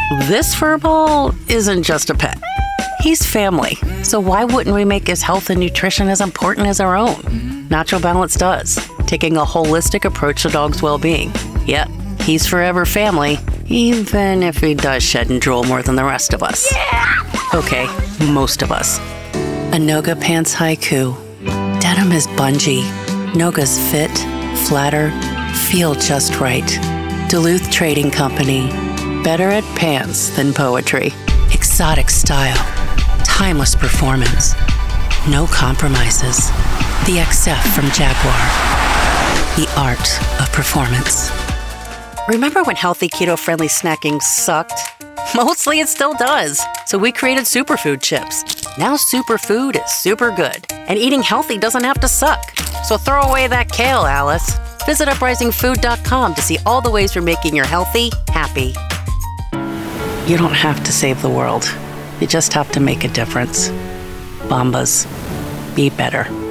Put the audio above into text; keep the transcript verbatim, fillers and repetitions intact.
This furball isn't just a pet. He's family. So why wouldn't we make his health and nutrition as important as our own? Natural Balance does, taking a holistic approach to dogs' well-being. Yep, he's forever family, even if he does shed and drool more than the rest of us. Yeah! Okay, most of us. A Noga Pants Haiku. Denim is bungee. Noga's fit, flatter, feel just right. Duluth Trading Company. Better at pants than poetry. Exotic style. Timeless performance. No compromises. The X F from Jaguar. The art of performance. Remember when healthy keto-friendly snacking sucked? Mostly it still does. So we created Superfood Chips. Now superfood is super good. And eating healthy doesn't have to suck. So throw away that kale, Alice. Visit uprising food dot com to see all the ways we're making your healthy happy. You don't have to save the world. You just have to make a difference. Bombas. Be better.